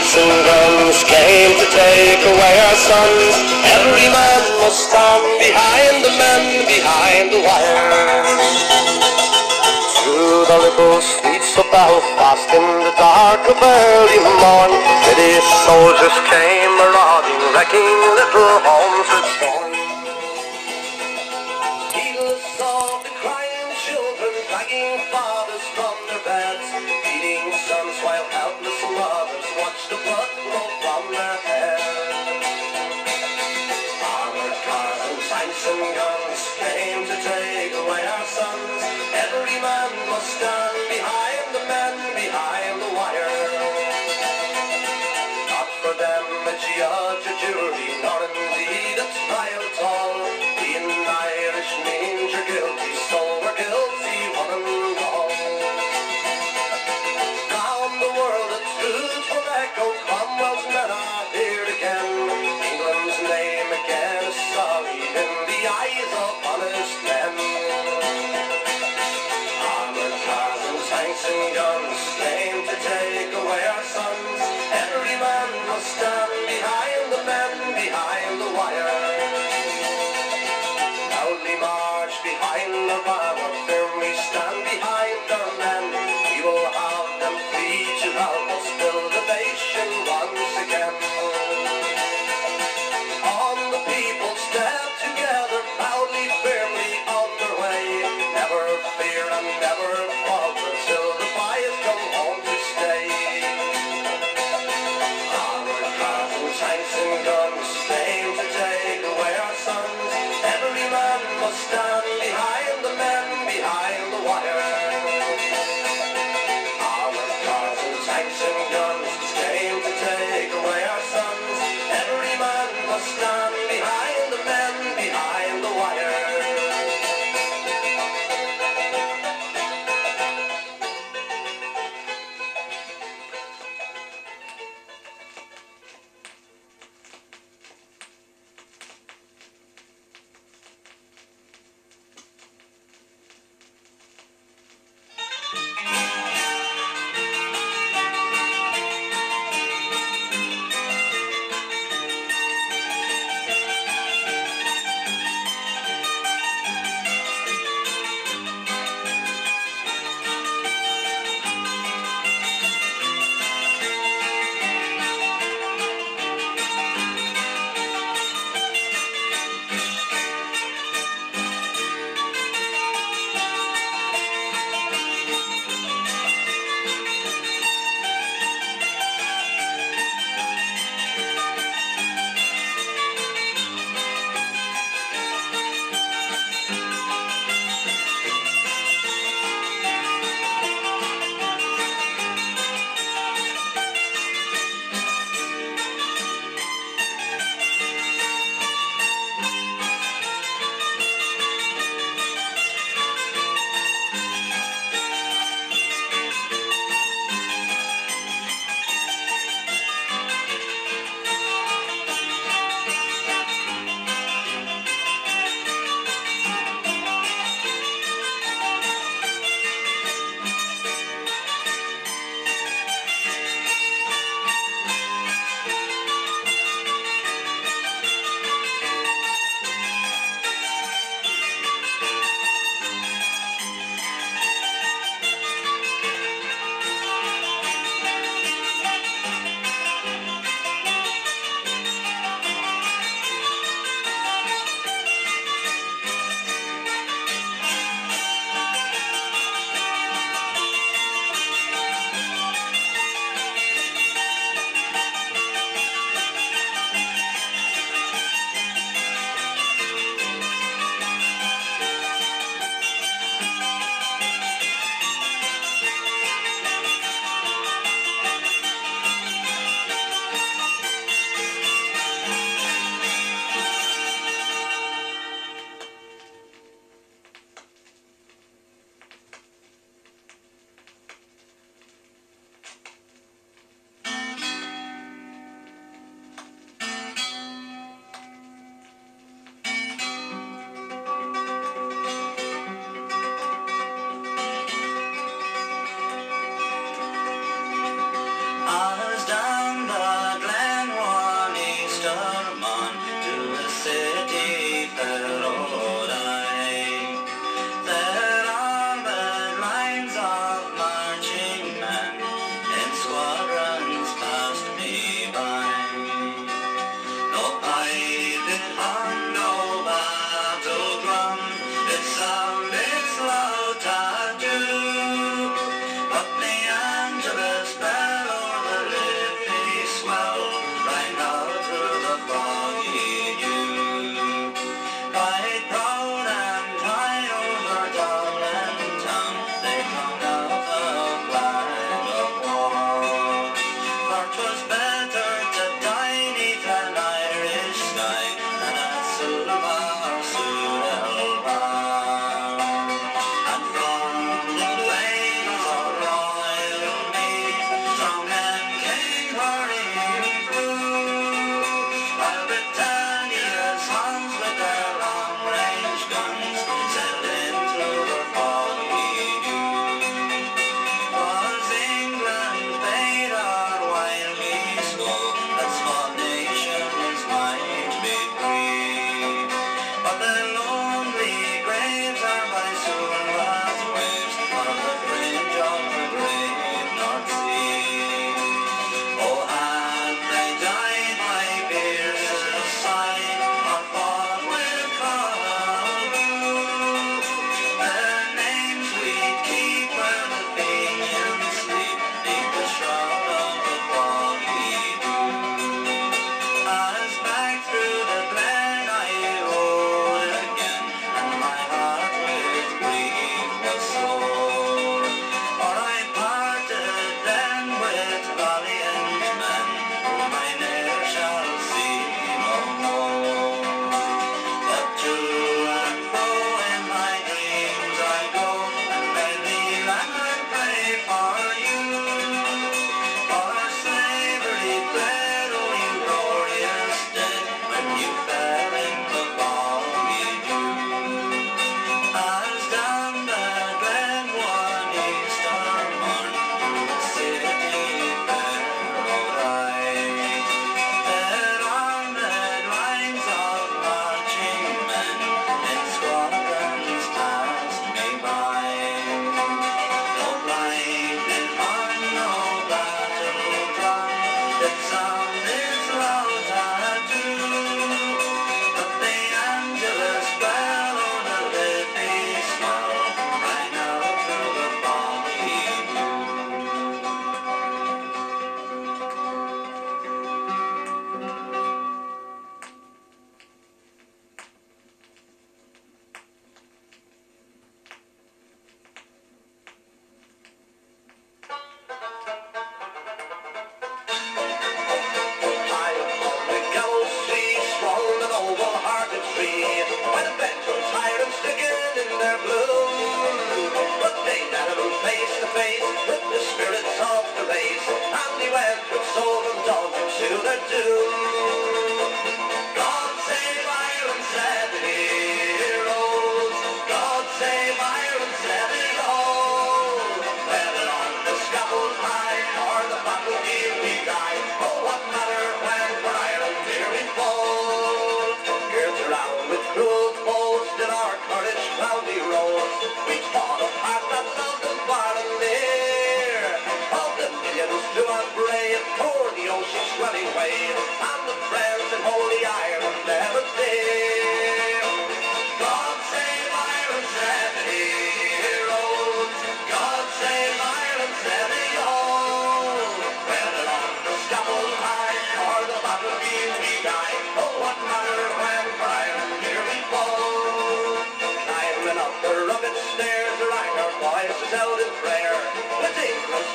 tanks and guns came to take away our sons. Every man must stand behind the men behind the wire. Through the little streets of Belfast in the dark of early morn, British soldiers came marauding, wrecking little homes with scorn. Heedless of the crying children, dragging fathers from their beds, beating sons while helpless mothers watched the blood flow from their heads. Armored cars and tanks and guns came to take away our sons. Every man must stand behind the men behind the wire. Not for them a judge, a jury, nor indeed a trial at all. Being Irish means you're guilty, so we're guilty one and all. Round the world it's food for echo, Cromwell's men are here again. England's name again is sullied in the eyes of honest men. Armored cars and tanks and guns came to take away our sons. Every man must stand behind the men behind the wire. Proudly march behind the banner, firmly stand behind our men. We will have them free to help us build a nation once again. On the people step together, proudly, firmly on their way. Never fear and never falter till the boys come home to stay.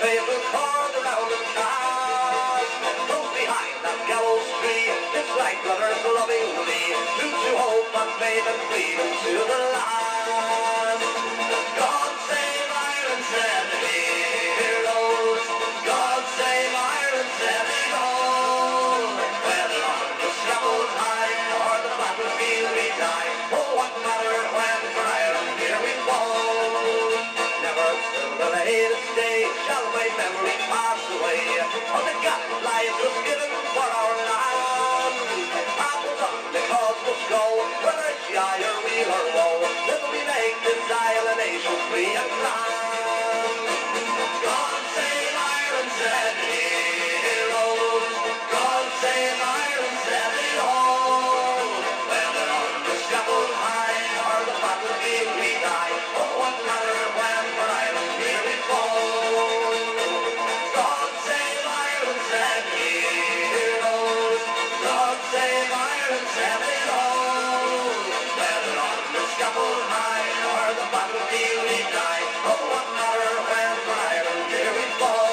faithful cord around the cast. Close behind that gallows tree, it's like brothers lovingly, true to hope and faith and freedom to the last. God save Ireland, said the heroes. God save Ireland, said the old. Whether on the scaffold high or the battlefield we die, oh, what matter when for Ireland here we fall. Never till the latest day shall my memory pass away of the gallant life was given for our land. Apples on the cause must go, whether it's yea or weal or woe, till we make this isle a nation free and grand. God save Ireland, said the heroes. God save Ireland, said the old. Whether on the scaffold high or the battlefield we die, oh, what matter when for Ireland here we fall. God save Ireland, said the heroes. God save Ireland, said the old. Whether on the scaffold high or the battlefield we die, oh, what matter when for Ireland here we fall.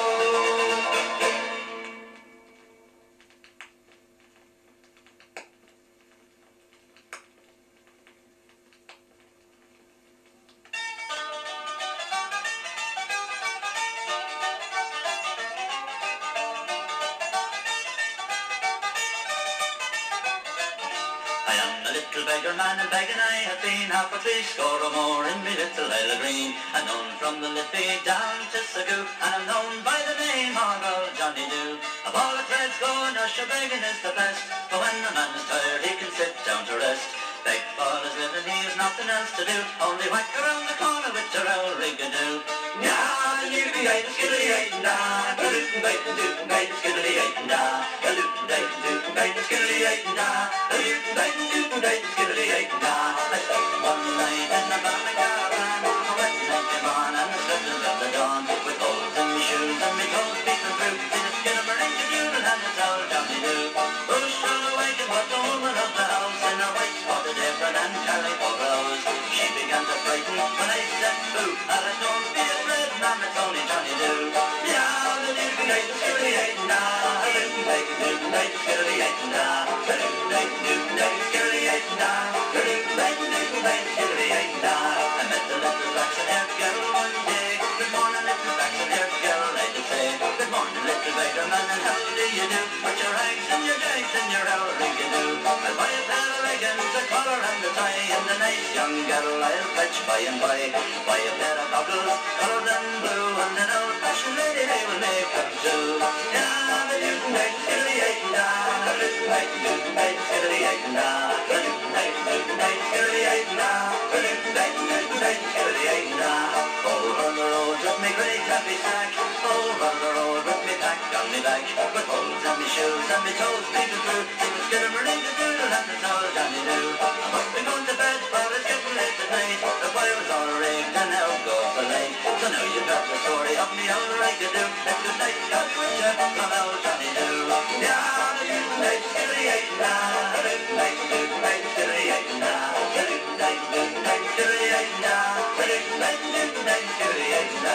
I am a little beggar man, and begging I have been half a three score or more in me little Isle of Green. I'm known from the Liffey down to Sagoo, and I'm known by the name of old Johnny Doo. Of all the threads going, Usher begging is the best, but when a man is tired he can sit down to rest. Beg for his living, he has nothing else to do, only whack around the corner with your old rig-a-doo. Nah, you be eight and skiddly eight and da, a lootin' bait and doot and bait and skiddly eight and da, a lootin' bait and doot and bait and skiddly eight and da, a lootin' bait and doot and bait and skiddly eight and da. I slept one night in a Ballycaravan, a wet night came on and I slept until the dawn, with holes in me shoes and me toes peeping through, in a skin of a ring doodle and it's all Johnny Doo. Who's sure awakened was the woman of the house in her white spotted apron and calico blouse. She began to frighten when I said boo, and I don't be afraid, ma'am, it's only Johnny Doo. Yeah, the doodle night is skiddly eight and da, a little bait and doodle night is skiddly eight and da, a little bait and doodle night is skiddly eight and da, a little bait and doodle night is skiddly eight and da. I met the little flaxen-haired girl one day. Good morning, little flaxen-haired girl, I did say. Good morning, little beggar man, and how do you do? Put your eggs and your dags and your old rig-a-doo. I'll buy a pair of leggings, a collar and a tie, and a nice young girl I'll fetch by and by. Buy a pair of goggles, coloured and blue, and an old-fashioned lady they will make them too. Yeah, the doodle night, skiddly eight and da, a little night, doodle night, skiddly eight and da, a little night, doodle night, skiddly eight and da, a little night, doodle night, skiddly eight and da. All on the road with me great happy sack, all on the road with me pack on me back, with holes in me shoes and me toes peeping through, sing the skidder ring the doodle and it's all Johnny Doo. I must be going to bed for it's getting late at night, the fire's all rigged and out goes the light. So now you've got the story of me old rig-a-doo. It's good night, God be with you, from old Johnny Doo. Yeah, the doodle night, skiddly eight and da, a little night, doodle night, skiddly eight and da, a little night, doodle night, skiddly eight and da, a little night, doodle night, skiddly eight and da.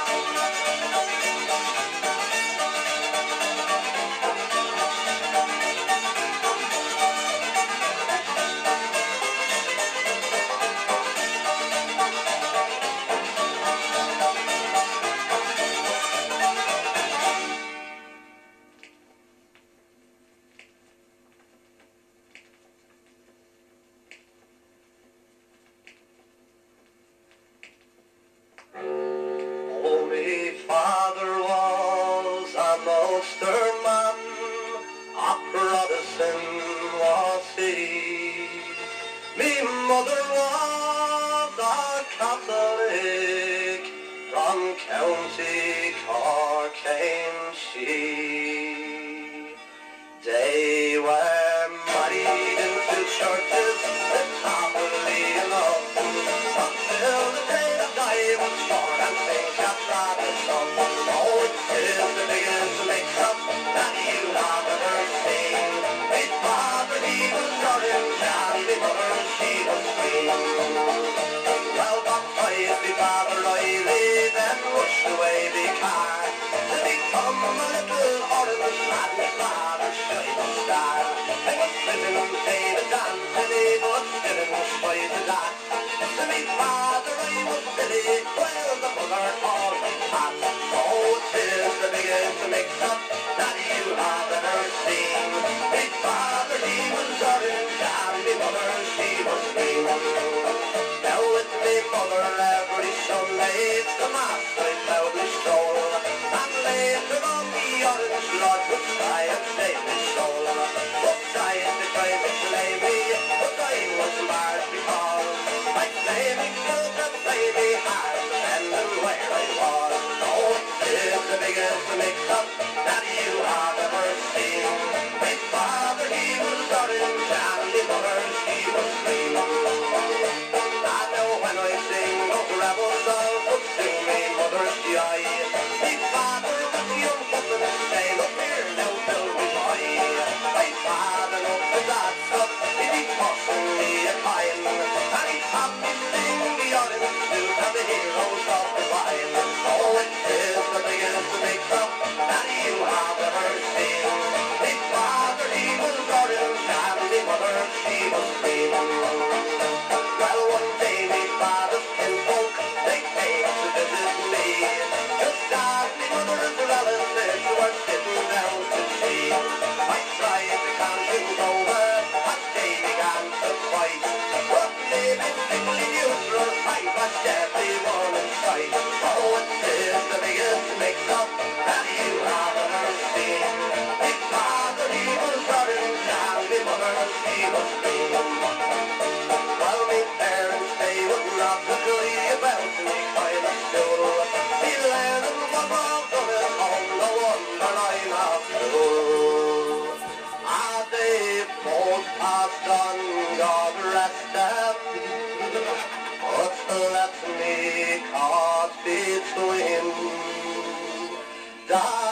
Oh, me father was a Ulster man, a Protestant was he. Me mother was a Catholic, from County Cork came she. They were married in two churches, it's happily enough, until the day that I was born and things got rather tough. Oh, it is the biggest mix-up that you have ever seen. His father, he was orange, and his mother, she was green. Well, baptized me father Riley, then rushed away the car. hot. Oh, 'tis the biggest mix-up that you have ever seen. His father, he was orange, and my mother, she was green. Now with me mother every Sunday, it's the mass I proudly stroll, and later on the orange lodge would try and save his soul. But trying to try to slay me, but I was marred because I play me good and play me hard, depending where I was. Oh, it is the biggest mix-up that you have ever seen. My father, he was orange, and my mother, she was green. I know when I sing of rebel songs, but sing me mother's joy. My father was the young woman, say, look here now, till we boy. My father knows the that stuff, he'd be tossing me a coin, and he'd have me sing the orange suit and the heroes of the vine. Oh, it is the biggest mix-up that you have ever seen. My father, he was orange, and my mother, she was green. Well, one day my father's kinfolk, they came to visit me, just as my mother's relatives were sitting down to tea. I tried to calm things over as they began to fight, but maybe strictly neutral, I bashed everyone in sight. Oh, it is the biggest mix-up that you have ever seen. My father, he was orange, and my mother, she was green. Well, my parents, they would not agree about me kind of school. Me learning was all done at home, no wonder I'm off school. Ah, they both passed on, God rest them. But let me caught between.